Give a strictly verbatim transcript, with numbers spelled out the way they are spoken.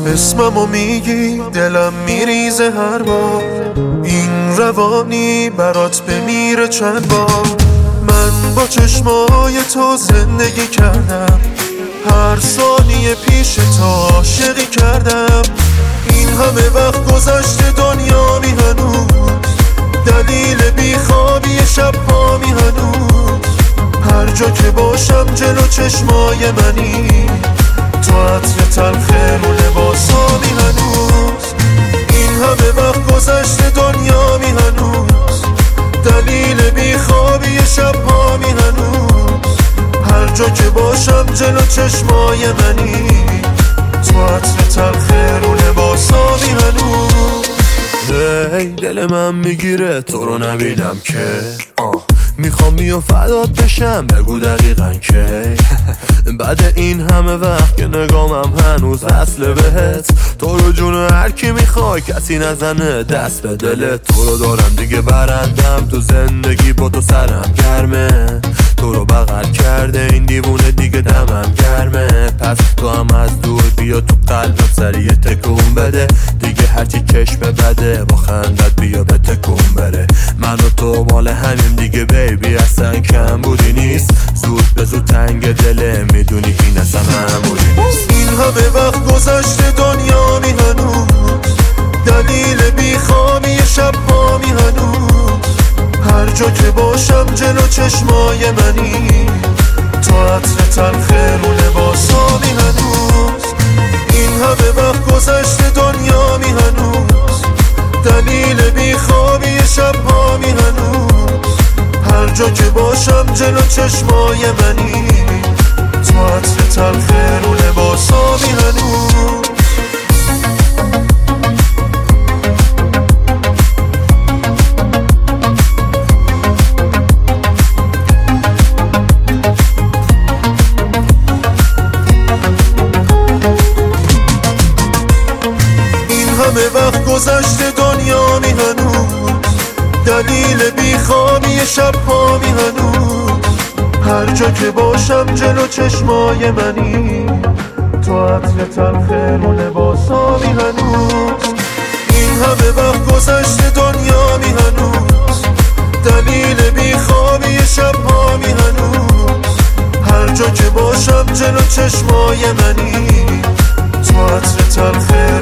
اسممو میگی دلم میریزه هر بار، این روانی برات بمیره چند بار. من با چشمای تو زندگی کردم، هر ثانیه پیش تو عاشقی کردم. این همه وقت گذشته دنیا می هنوز، دلیل بیخوابی شب پا می هنوز. هر جا که باشم جلو چشمای منی، تو عطر تلخ رو لباسامی هنوز. این همه وقت گذشته دنیا می هنوز، دلیل بیخوابی شب پا می هنوز. هر جا که باشم جلو چشمای منی، تو عطر تلخ رو لباسامی هنوز. هی دل من میگیره تو رو نبینم که آه میخوام میو فدات بشم، بگو دقیقا که بعد این همه وقت که نگامم هنوز اصله بهت. تو رو جون هر کی میخوای کسی نزنه دست به دلت. تو رو دارم دیگه برندم تو زندگی، با تو سرم گرمه. تو رو بغل کرده این دیوونه دیگه دمم گرمه. پس تو هم از دور بیا تو قلبم سریع تکون بده. دیگه هرچی چشم بده با خندت بیا به تکون بره. من و تو مال همیم دیگه بیبی، اصلا کم بودی نیست. زود به زود تنگ دله میدونی این اصلا معمولی نیست. این همه وقت گذشته دنیا می هنوز، دلیل بیخوابی شب پا می هنوز. هر جا که باشم جلو چشمای منی، تو عطر تلخ رو لباسامی هنوز. این همه وقت گذشته دنیا می هنوز، دلیل بیخوابی شب پا می هنوز. هر جا که باشم جلو چشمای منی، تو عطر تلخ رو لباسامی هنوز. همه وقت گذشته دنیا می هنوز، دلیل بیخوابی شب پا می هنوز. هر جا که باشم جلو چشمای منی، تو عطر تلخ رو لباسامی هنوز. این همه وقت گذشته دنیا می هنوز، دلیل بیخوابی شب پا می هنوز. هر جا که باشم جلو چشمای منی، تو عطر تلخ